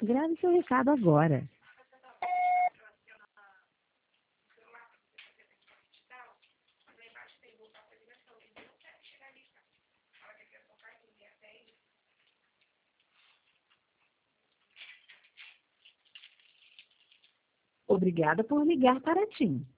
Grave seu recado agora. Obrigada por ligar para a TIM.